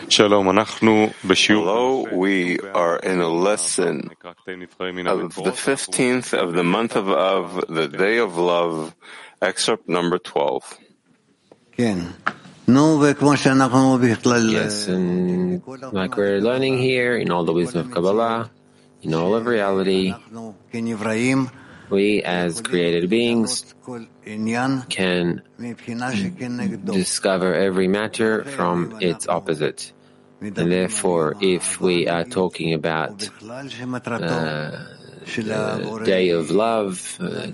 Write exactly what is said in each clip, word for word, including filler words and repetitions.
Hello, we are in a lesson of the fifteenth of the month of Av, the day of love, excerpt number twelve. Yes, and like we're learning here, in all the wisdom of Kabbalah, in all of reality, we as created beings can discover every matter from its opposite. And therefore, if we are talking about uh, the day of love, uh, or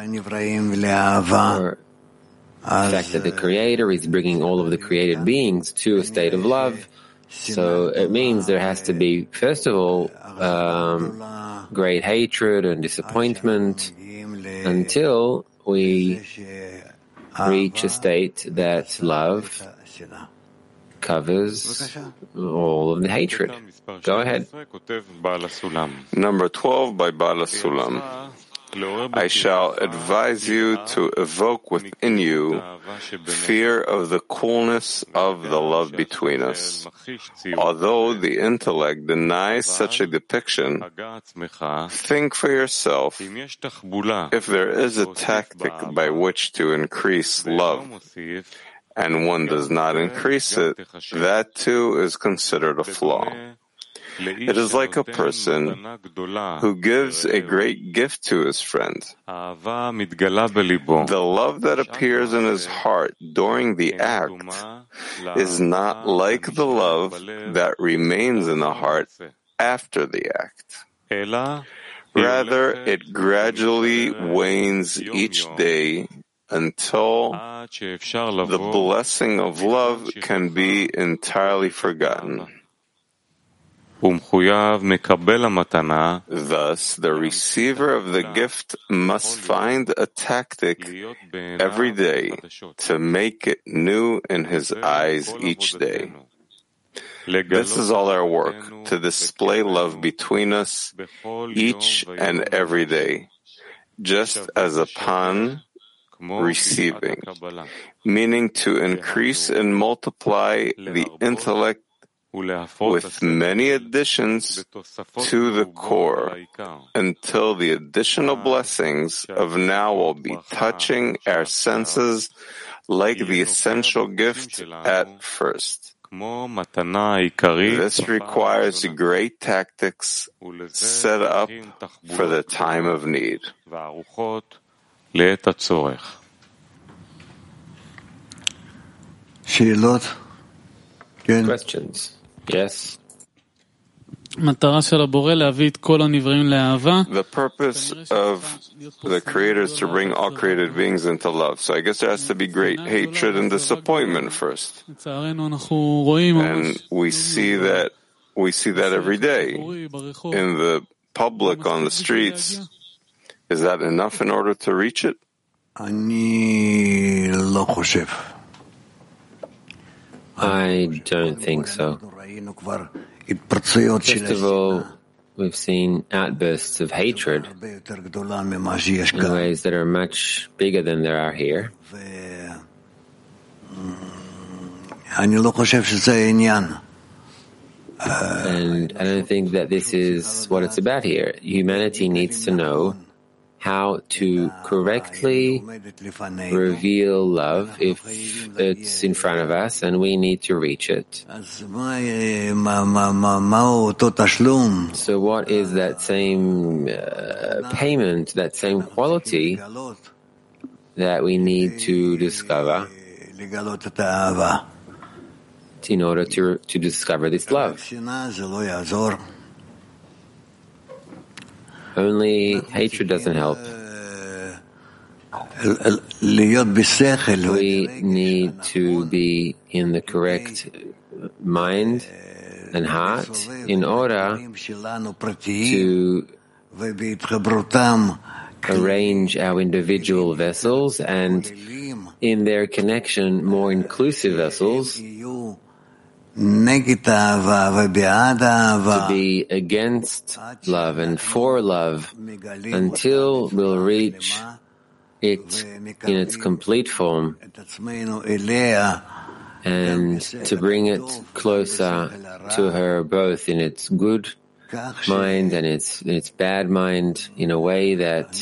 the fact that the Creator is bringing all of the created beings to a state of love, so it means there has to be, first of all, um, great hatred and disappointment until we reach a state that love covers all of the hatred. Go ahead. Number twelve by Bala Sulam. I shall advise you to evoke within you fear of the coolness of the love between us. Although the intellect denies such a depiction, think for yourself if there is a tactic by which to increase love, and one does not increase it, that too is considered a flaw. It is like a person who gives a great gift to his friend. The love that appears in his heart during the act is not like the love that remains in the heart after the act. Rather, it gradually wanes each day until the blessing of love can be entirely forgotten. Thus, the receiver of the gift must find a tactic every day to make it new in his eyes each day. This is all our work, to display love between us each and every day, just as upon receiving, meaning to increase and multiply the intellect with many additions to the core until the additional blessings of now will be touching our senses like the essential gift at first. This requires great tactics set up for the time of need. Questions? Yes. The purpose of the Creator is to bring all created beings into love. So I guess there has to be great hatred and disappointment first. And we see that we see that every day in the public, on the streets. Is that enough in order to reach it? I don't think so. First of all, we've seen outbursts of hatred in ways that are much bigger than there are here. And I don't think that this is what it's about here. Humanity needs to know how to correctly reveal love if it's in front of us and we need to reach it. So what is that same uh, payment, that same quality that we need to discover in order to, to discover this love? Only hatred doesn't help. We need to be in the correct mind and heart in order to arrange our individual vessels and, in their connection, more inclusive vessels, to be against love and for love until we'll reach it in its complete form and to bring it closer to her, both in its good mind and its in its bad mind, in a way that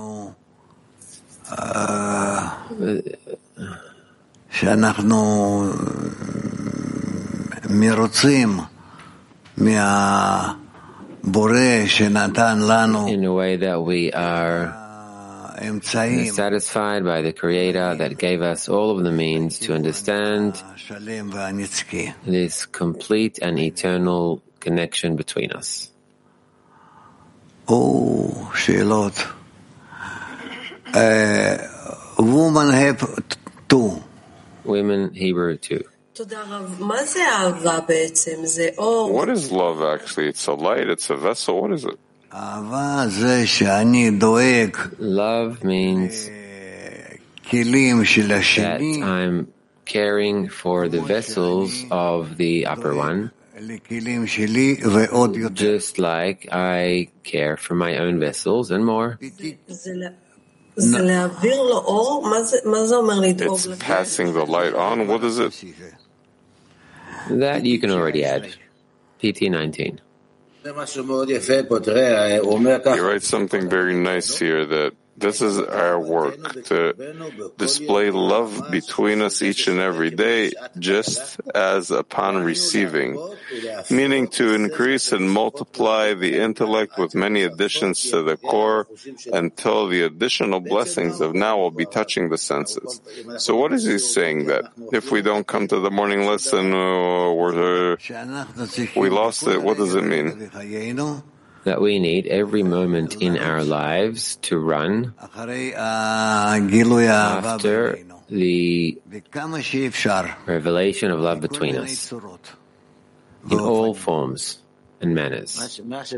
in a way that we are satisfied by the Creator that gave us all of the means to understand this complete and eternal connection between us. Oh, שאלות. Woman have two. Women, Hebrew two. What is love actually? It's a light, it's a vessel, what is it? Love means that I'm caring for the vessels of the upper one, just like I care for my own vessels and more. It's passing the light on. What is it? That you can already add. P T nineteen. He writes something very nice here, that this is our work, to display love between us each and every day, just as upon receiving, meaning to increase and multiply the intellect with many additions to the core until the additional blessings of now will be touching the senses. So what is he saying? That if we don't come to the morning lesson, or we're, we lost it? What does it mean? That we need every moment in our lives to run after the revelation of love between us in all forms and manners. What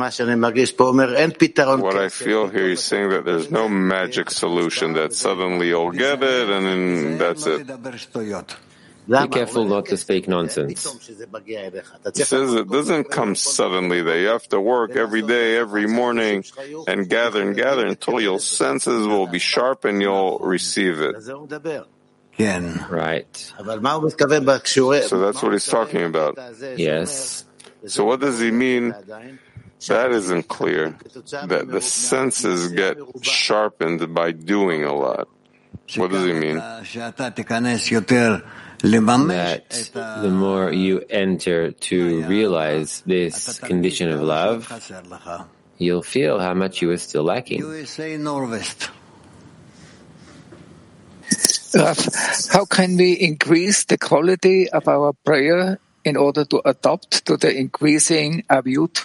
I feel here, he's saying that there's no magic solution, that suddenly you'll get it and then that's it. Be careful not to speak nonsense. He says it doesn't come suddenly, that you have to work every day, every morning, and gather and gather until your senses will be sharp and you'll receive it. Right. So that's what he's talking about. Yes. So what does he mean? That isn't clear. That the senses get sharpened by doing a lot. What does he mean? That the more you enter to realize this condition of love, you'll feel how much you are still lacking. Rav, how can we increase the quality of our prayer in order to adapt to the increasing aviyut?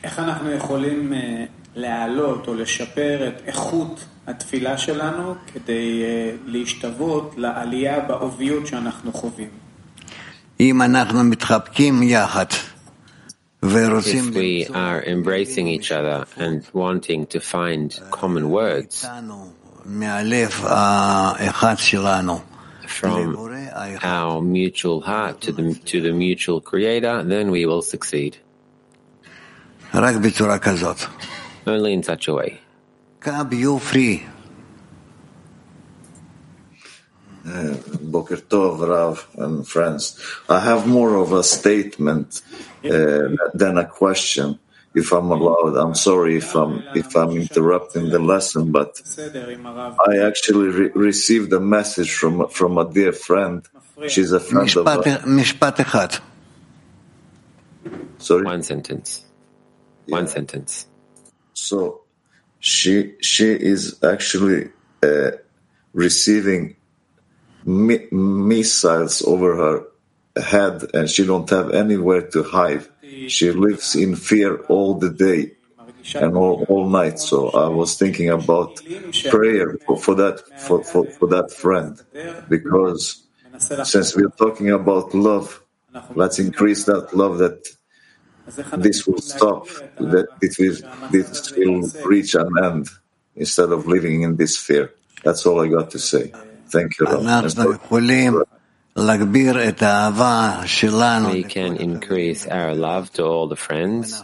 התפילה שלנו כדי להשתוות לעלייה באוביות שאנחנו חווים. אם אנחנו מתחבקים יחד ורוצים If we are embracing each other and wanting to find common words מהלב האחד שלנו from our mutual heart to the, to the mutual creator, then we will succeed. רק בצורה כזאת. Only in such a way. You free. Uh, Boker Tov, Rav, and friends. I have more of a statement uh, than a question, if I'm allowed. I'm sorry if I'm if I'm interrupting the lesson, but I actually re- received a message from from a dear friend. She's a friend of mine. Sorry? One sentence. One yeah. sentence. So she she is actually uh, receiving mi- missiles over her head, and she don't have anywhere to hide. She lives in fear all the day and all, all night. So I was thinking about prayer for, for that for, for, for that friend, because since we're talking about love, let's increase that love, that this will stop, that it will, this will reach an end instead of living in this fear. That's all I got to say. Thank you. We can increase our love to all the friends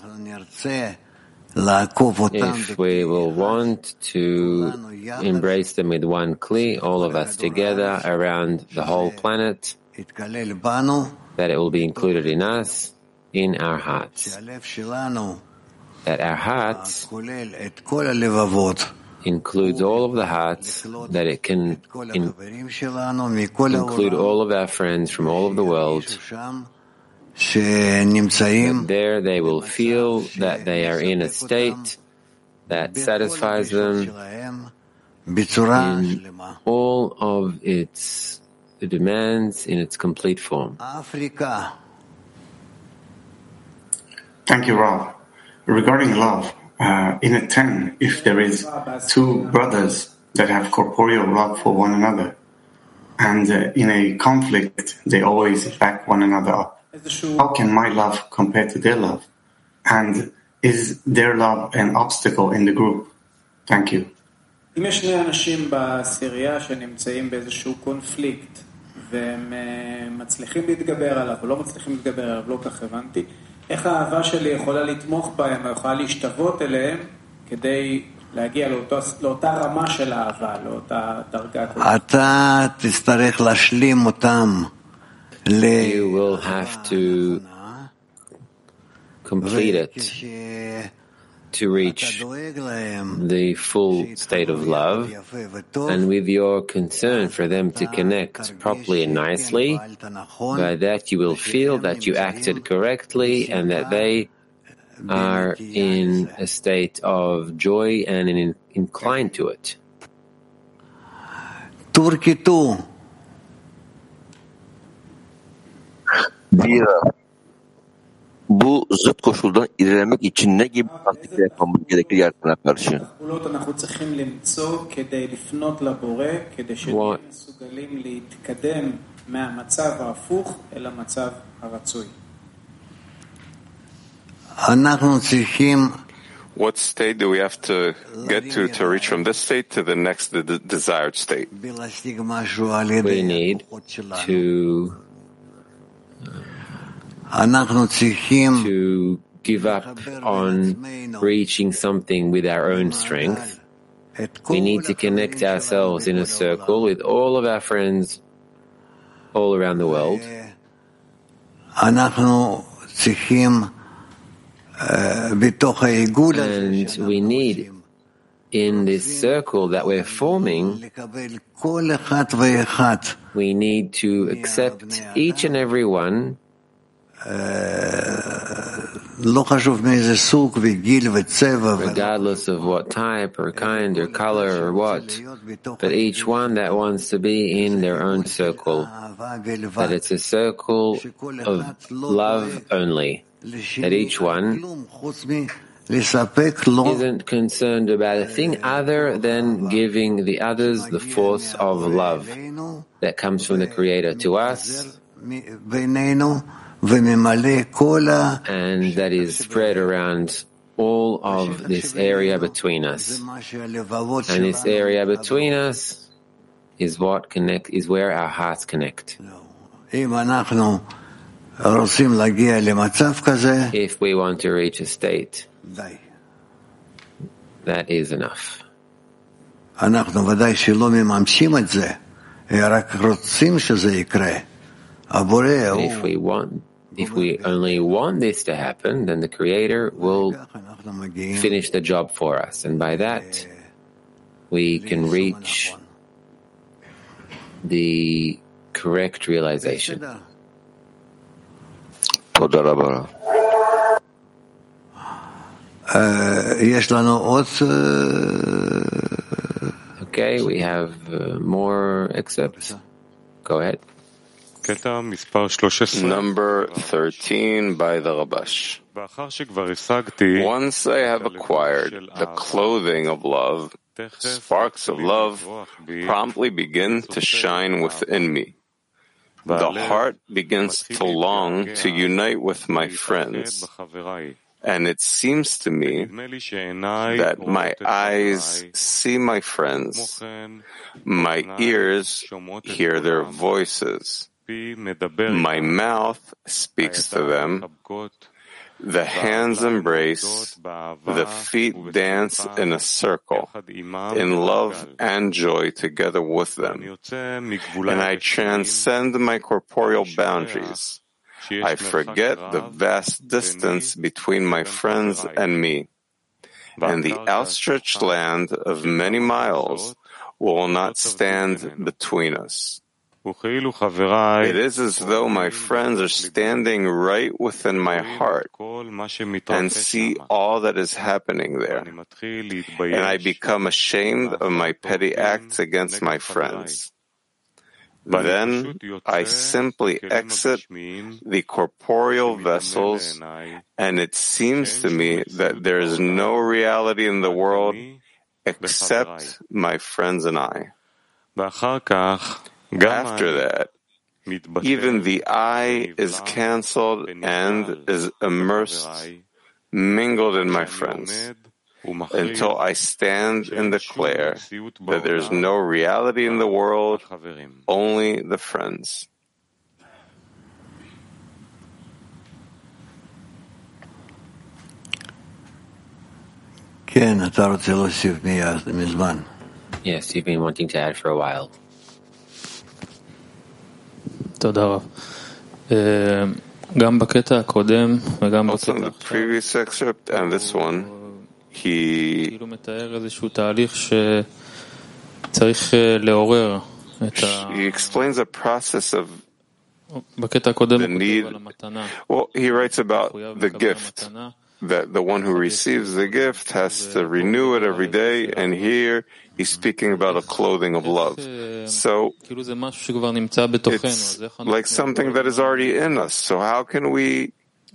if we will want to embrace them with one kli, all of us together around the whole planet, that it will be included in us, in our hearts. That our hearts includes all of the hearts, that it can in, include all of our friends from all of the world. That there they will feel that they are in a state that satisfies them in all of its demands in its complete form. Thank you, Rav. Regarding love, uh, in a ten, if there is two brothers that have corporeal love for one another, and uh, in a conflict they always back one another up, how can my love compare to their love? And is their love an obstacle in the group? Thank you. אם יש שני אנשים בעשירייה שנמצאים באיזשהו קונפליקט והם מצליחים להתגבר עליו או לא מצליחים להתגבר עליו, לא כך הבנתי, איך האהבה שלי יכולה לתמוך בהם או יכולה להשתוות אליהם כדי להגיע לאותו, לאותה רמה של אהבה, לאותה דרגה? אתה תצטרך להשלים אותם. You will have to complete it to reach the full state of love, and with your concern for them to connect properly and nicely, by that you will feel that you acted correctly and that they are in a state of joy and in, inclined to it. Turkitu. Bu zıt koşuldan ilerlemek için ne gibi taktikler yapmamız gerekir yaratana karşı? What state do we have to get to to reach from this state to the next the desired state? We need to to give up on reaching something with our own strength. We need to connect ourselves in a circle with all of our friends all around the world. And we need, in this circle that we're forming, we need to accept each and every one, regardless of what type or kind or color or what, but each one that wants to be in their own circle, that it's a circle of love only, that each one isn't concerned about a thing other than giving the others the force of love that comes from the Creator to us, and that is spread around all of this area between us. And this area between us is what connect is where our hearts connect. If we want to reach a state, that is enough. If we want If we only want this to happen, then the Creator will finish the job for us. And by that, we can reach the correct realization. Okay, we have uh, more excerpts. Go ahead. Number thirteen by the Rabash. Once I have acquired the clothing of love, sparks of love promptly begin to shine within me. The heart begins to long to unite with my friends, and it seems to me that my eyes see my friends, my ears hear their voices, my mouth speaks to them, The hands embrace, the feet dance in a circle, in love and joy together with them. And I transcend my corporeal boundaries. I forget the vast distance between my friends and me. And the outstretched land of many miles will not stand between us. It is as though my friends are standing right within my heart and see all that is happening there. And I become ashamed of my petty acts against my friends. Then I simply exit the corporeal vessels, and it seems to me that there is no reality in the world except my friends and I. After that, even the I is cancelled and is immersed, mingled in my friends, until I stand and declare that there is no reality in the world, only the friends. Yes, you've been wanting to add for a while. תודה רב. גם בקטע הקודם וגם Also in the previous excerpt and this one, he כאילו מתאר איזשהו תהליך שצריך לעורר את ה... he explains a process of בקטע הקודם the need. Well, he writes about the gift, that the one who receives the gift has to renew it every day, and here he's speaking about a clothing of love. So it's like something that is already in us. So how can we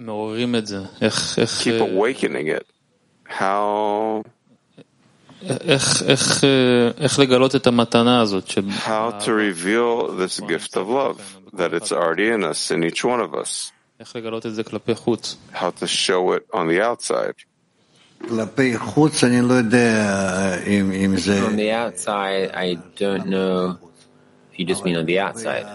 keep awakening it? How how to reveal this gift of love, that it's already in us, in each one of us. How to show it on the outside. On the outside, I don't know if you just mean on the outside.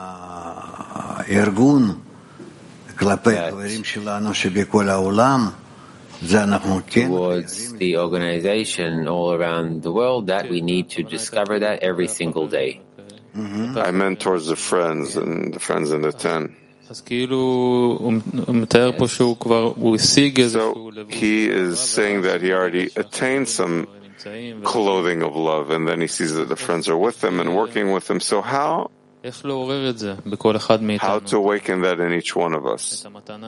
Towards the organization all around the world, that we need to discover that every single day. Mm-hmm. I meant towards the friends and the friends in the ten. So he is saying that he already attained some clothing of love, and then he sees that the friends are with him and working with him. So how how to awaken that in each one of us,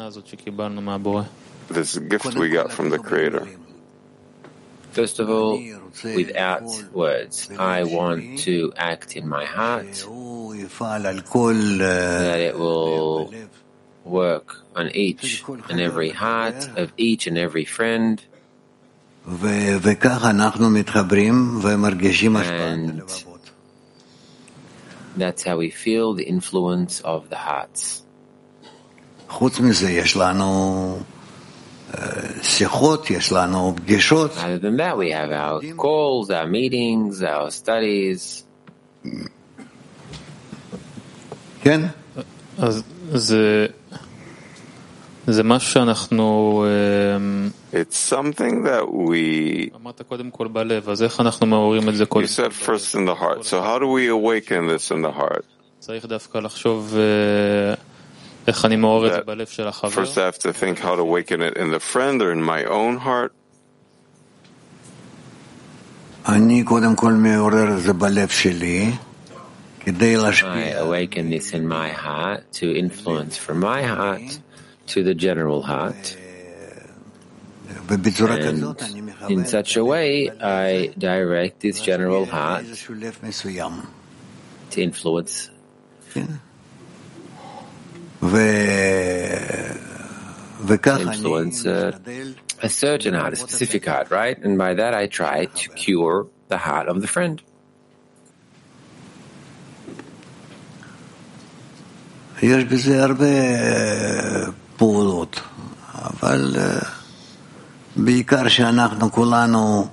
this gift we got from the Creator? First of all, without words, I want to act in my heart, that it will work on each and every heart of each and every friend, and that's how we feel the influence of the hearts. Other than that, we have our calls, our meetings, our studies. It's something that we... You said first in the heart. So how do we awaken this in the heart? That first I have to think how to awaken it in the friend or in my own heart. I awaken this in my heart to influence from my heart to the general heart. And in such a way, I direct this general heart to influence. influence uh, a certain heart, a specific heart, right? And by that I try to cure the heart of the friend. יש בזה הרבה פעולות, אבל בעיקר שאנחנו כולנו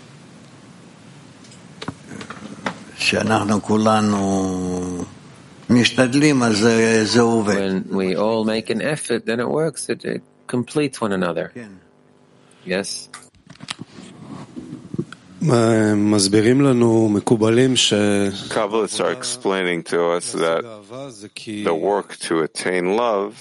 שאנחנו כולנו When we all make an effort, then it works. It, it completes one another. Yes? Kabbalists are explaining to us that the work to attain love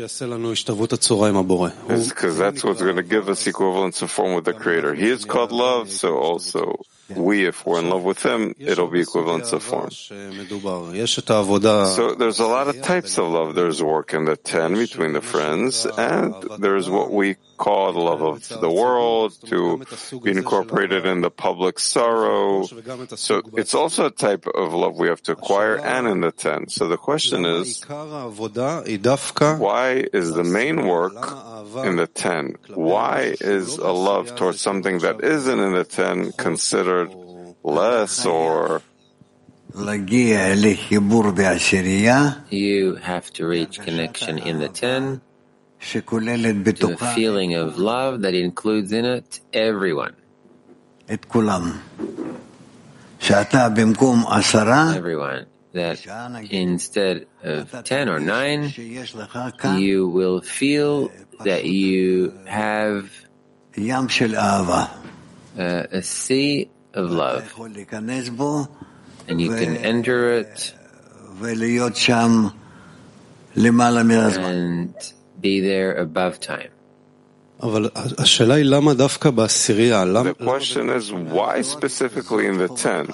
is because that's what's going to give us equivalence of form with the Creator. He is called love, so also we, if we're in love with Him, it'll be equivalence of form. So there's a lot of types of love. There's work in the ten between the friends, and there's what we call the love of the world, to be incorporated in the public sorrow. So it's also a type of love we have to acquire, and in the ten. So the question is, why is the main work in the ten? Why is a love towards something that isn't in the ten considered less, or you have to reach connection in the ten to a feeling of love that includes in it everyone. Everyone. That instead of ten or nine, you will feel that you have uh, a sea of love, and you can enter it and be there above time. the question is, why specifically in the ten?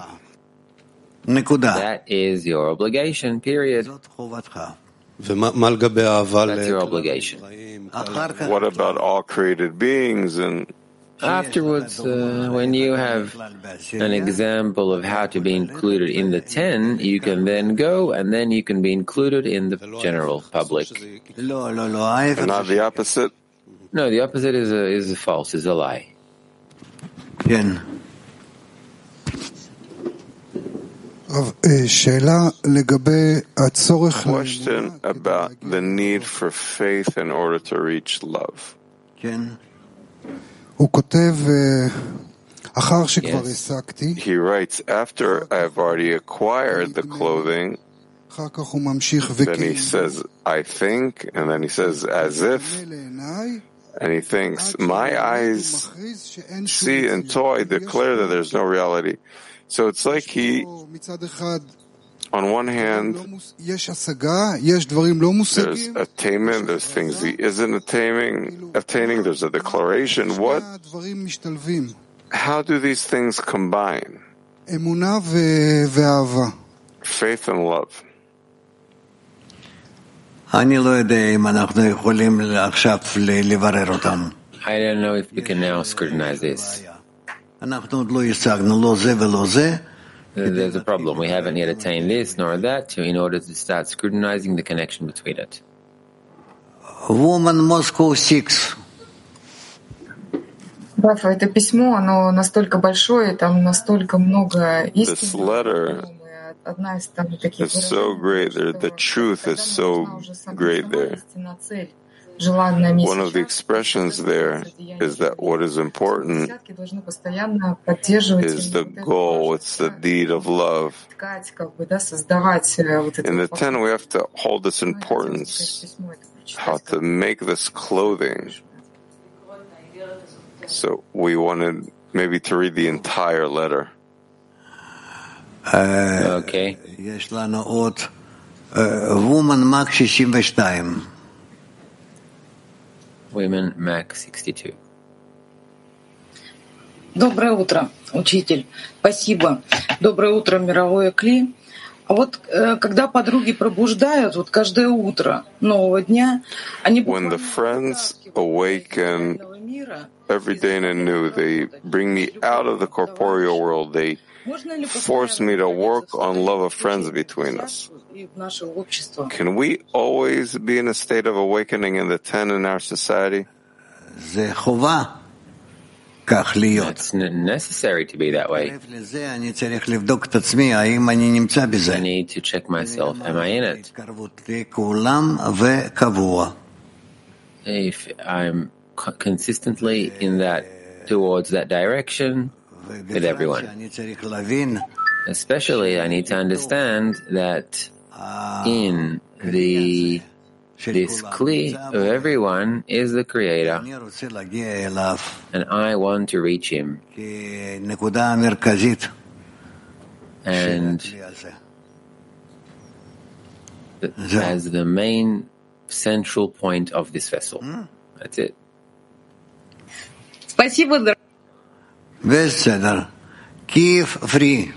That is your obligation, period. That's your obligation. What about all created beings? And afterwards, uh, when you have an example of how to be included in the ten, you can then go and then you can be included in the general public. And not the opposite? No, the opposite is a, is a false, is a lie. Question about the need for faith in order to reach love. Yes. He writes, after I have already acquired the clothing, then he says, I think, and then he says, as if, and he thinks, my eyes see until I declare that there's no reality. So it's like he, on one hand, there's attainment, there's things he isn't attaining, attaining, there's a declaration. What? How do these things combine? Faith and love. I don't know if we can now scrutinize this. There's a problem. We haven't yet attained this nor that to, in order to start scrutinizing the connection between it. Woman Moscow six. Раф, это письмо, оно настолько большое, там настолько много истин. This letter is so great there. The truth is so great there. One of the expressions there is that what is important is the goal, it's the deed of love. In the ten, we have to hold this importance, how to make this clothing. So we wanted maybe to read the entire letter. Uh, okay. Woman Mac sixty-two. Women Mac sixty-two. Доброе утро, учитель. Спасибо. Доброе утро, мировое Кли. А вот э, когда подруги пробуждают, вот каждое утро нового дня, они When the friends awaken every day in a new, they bring me out of the corporeal world. They force me to work on love of friends between us. Can we always be in a state of awakening in the ten in our society? It's necessary to be that way. I need to check myself. Am I in it? If I'm consistently in that, towards that direction with everyone. Especially, I need to understand that in the this kli of everyone is the Creator, and I want to reach Him. And as the main central point of this vessel. That's it. Спасибо. Kiev free.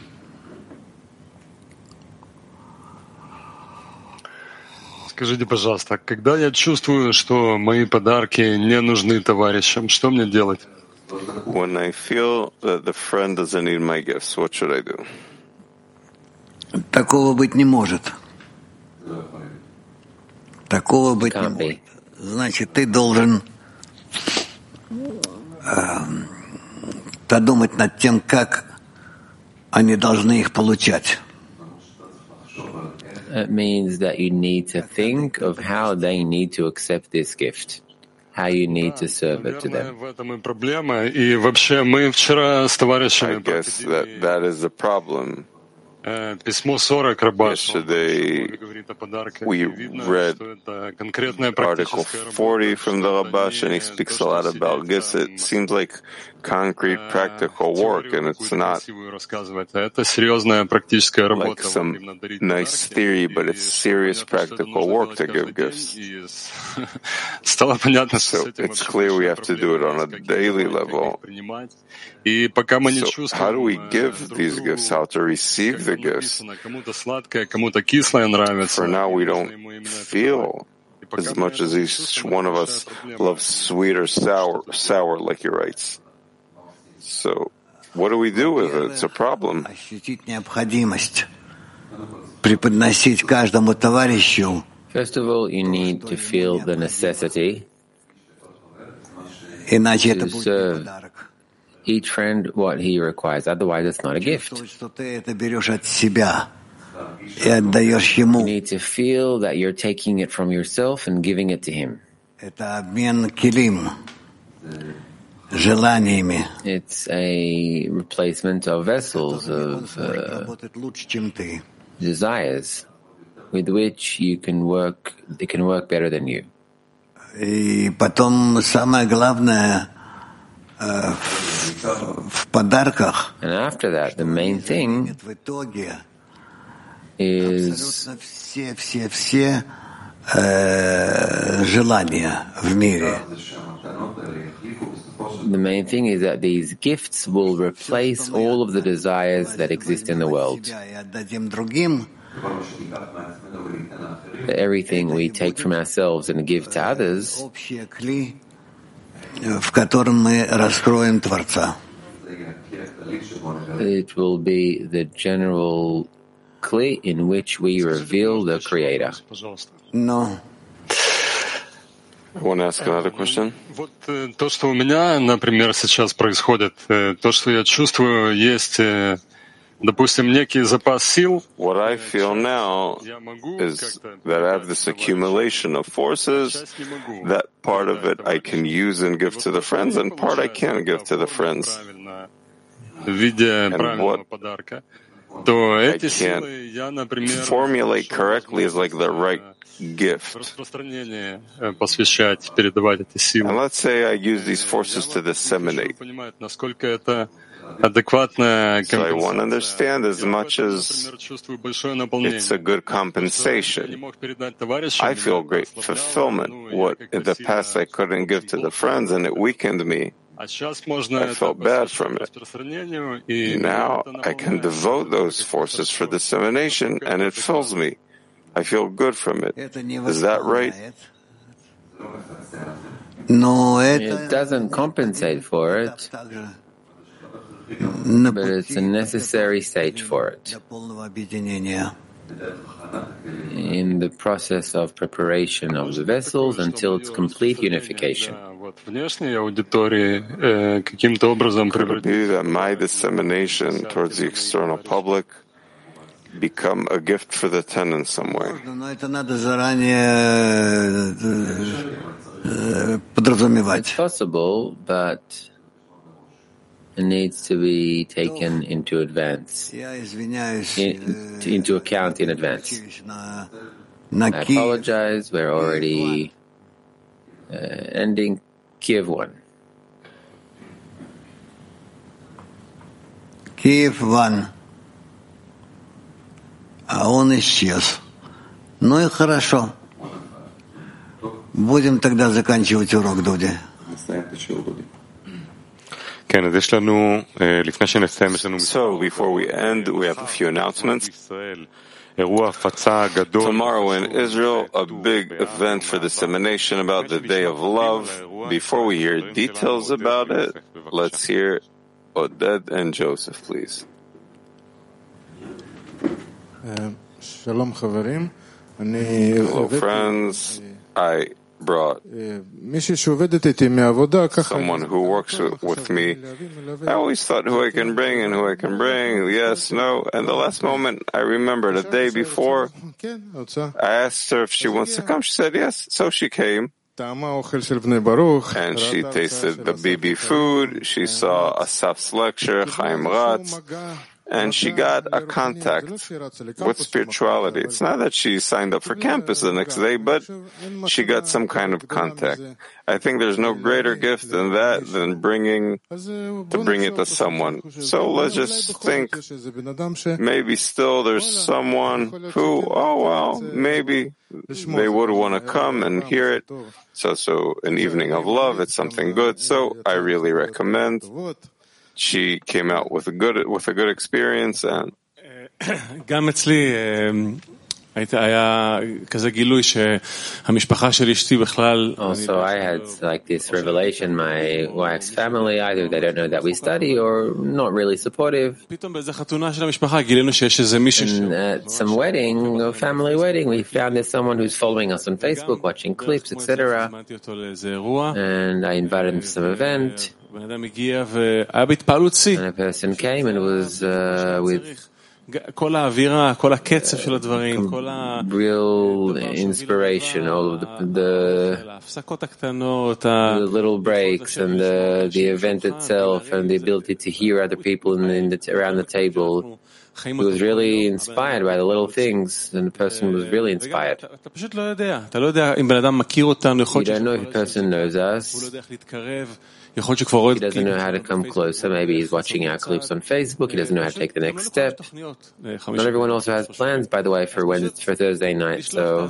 Скажите, пожалуйста, когда я чувствую, что мои подарки не нужны товарищам, что мне делать? When I feel that the friend doesn't need my gifts, what should I do? Такого быть не может. Такого быть не может. Значит, ты должен э, подумать над тем, как они должны их получать. It means that you need to think of how they need to accept this gift, how you need to serve it to them. В этом и проблема. И вообще мы вчера с товарищами I guess that that is the problem. Письмо сорок Рабашу. Yesterday we read Article forty from the Rabash, and he speaks a lot about gifts. It seems like concrete, practical work, and it's not like some nice theory, but it's serious practical work to give gifts. So it's clear we have to do it on a daily level. So how do we give these gifts? How to receive the gifts? For now, we don't feel as much as each one of us loves sweet or sour, sour, like he writes. So what do we do with it? It's a problem. First of all, you need to feel the necessity to serve each friend what he requires. Otherwise, it's not a gift. You need to feel that you're taking it from yourself and giving it to him. It's a replacement of vessels, of uh, desires, with which you can work, they can work better than you. And after that, the main thing is the main thing is that these gifts will replace all of the desires that exist in the world. Everything we take from ourselves and give to others it will be the general kli in which we reveal the Creator. No. I want to ask another question. Вот то, что у меня, например, сейчас происходит, то, что я чувствую, есть, допустим, некий запас сил. What I feel now is that I have this accumulation of forces. That part of it I can use and give to the friends, and part I can't give to the friends. And what I can't formulate correctly is like the right gift. And let's say I use these forces to disseminate. So I want to understand as much as it's a good compensation. I feel great fulfillment. What in the past I couldn't give to the friends and it weakened me. I felt bad from it. Now I can devote those forces for dissemination and it fills me. I feel good from it. Is that right? No, it doesn't compensate for it, but it's a necessary stage for it in the process of preparation of the vessels until its complete unification. Could it be that my dissemination towards the external public become a gift for the ten in some way? It's possible, but needs to be taken into advance, in, into account in advance. I apologize, we're already uh, ending Kiev one. Kiev one. А он исчез. Ну и хорошо. Будем тогда заканчивать урок, Дуди. So, before we end, we have a few announcements. Tomorrow in Israel, a big event for dissemination about the Day of Love. Before we hear details about it, let's hear Oded and Joseph, please. Hello, friends. I brought someone who works with me. I always thought who I can bring and who I can bring, yes, no. And the last moment, I remember the day before, I asked her if she wants to come. She said yes, so she came. And she tasted the Bibi food. She saw Asaf's lecture, Chaim Ratz. And she got a contact with spirituality. It's not that she signed up for campus the next day, but she got some kind of contact. I think there's no greater gift than that, than bringing, to bring it to someone. So let's just think, maybe still there's someone who, oh well, maybe they would want to come and hear it. So, so an evening of love, it's something good. So I really recommend. She came out with a good with a good experience, and גם אצלי היה כזה גילוי שהמשפחה של אשתי בכלל. Also, I had like this revelation. My wife's family, either they don't know that we study or not really supportive. פתאום באיזה חתונה של המשפחה גילינו שיש איזה מישהו. At some wedding, a family wedding, we found there's someone who's following us on Facebook, watching clips, et cetera. And I invited him to some event. And a person came and was uh, with כל האווירה, כל הקצב של הדברים, כל ה... real inspiration, all of the, the, ההפסקות הקטנות, the little breaks and the, the event itself and the ability to hear other people in the, in the, around the table. He was really inspired by the little things, and the person was really inspired. אתה פשוט לא יודע, אתה לא יודע אם בן אדם מכיר אותנו, you don't know if a person knows us. הוא לא יודע איך להתקרב. He doesn't know how to come closer. Maybe he's watching our clips on Facebook. He doesn't know how to take the next step. Not everyone also has plans, by the way, for Wednesday, for Thursday night. So,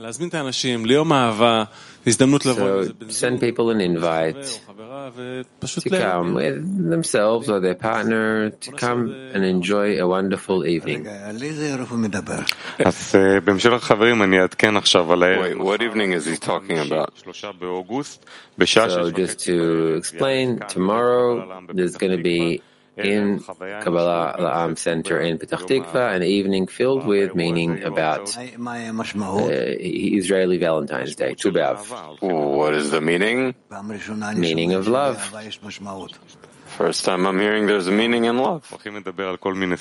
so send people an invite to come with themselves or their partner to come and enjoy a wonderful evening. Wait, what evening is he talking about? So just to explain, tomorrow there's going to be in Kabbalah La'am Center in Petach Tikva an evening filled with meaning about uh, Israeli Valentine's Day, Tu B'Av. What is the meaning? Meaning of love. First time I'm hearing there's a meaning in love. We're going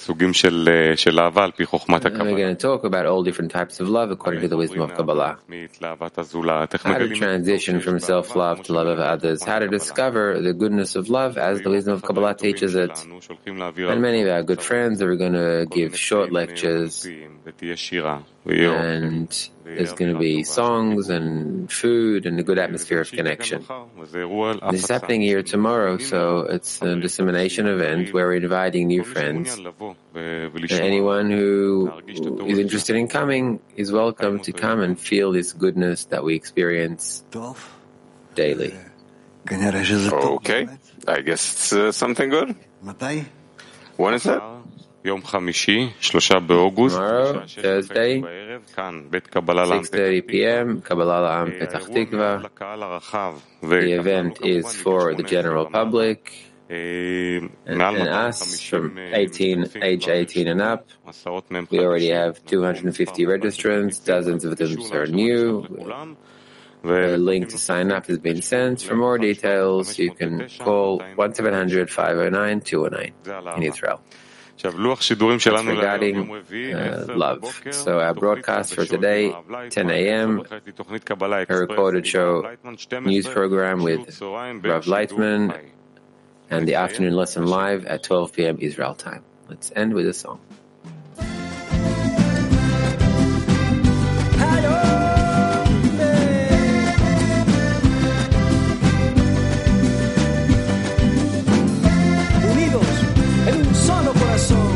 to talk about all different types of love according to the wisdom of Kabbalah. How to transition from self-love to love of others. How to discover the goodness of love as the wisdom of Kabbalah teaches it. And many of our good friends are going to give short lectures. And there's going to be songs and food and a good atmosphere of connection. This is happening here tomorrow, so it's a dissemination event where we're inviting new friends. And anyone who is interested in coming is welcome to come and feel this goodness that we experience daily. Okay, I guess it's uh, something good. When is that? Tomorrow, Thursday, six thirty p.m., Kabbalah La'am Petach Tikva. The event is for the general public and, and us from eighteen, age eighteen and up. We already have two hundred fifty registrants, dozens of them are new. The link to sign up has been sent. For more details, you can call one seven hundred, five oh nine, two oh nine in Israel. That's regarding uh, love. So our broadcast for today, ten a.m., a recorded show news program with Rav Leitman and the afternoon lesson live at twelve p.m. Israel time. Let's end with a song. Unidos en un solo corazón.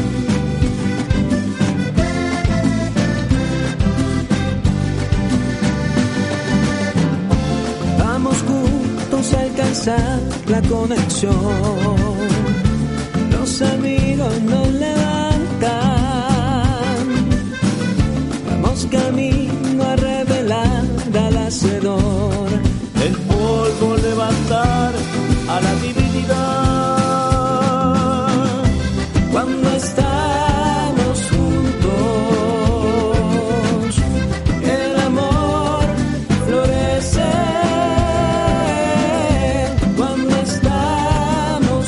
Vamos juntos a alcanzar la conexión. Los amigos nos levantan. Vamos camino a revelar al hacedor. El polvo levantar a la divinidad. Cuando estamos juntos, el amor florece. Cuando estamos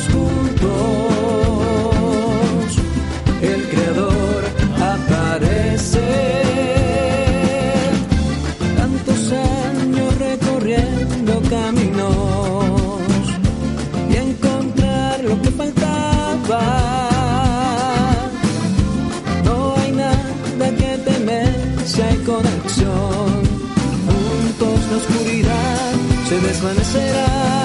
juntos, el Creador aparece. Tantos años recorriendo caminos y encontrar lo que faltaba. No hay nada que temer si hay conexión. Juntos la oscuridad se desvanecerá.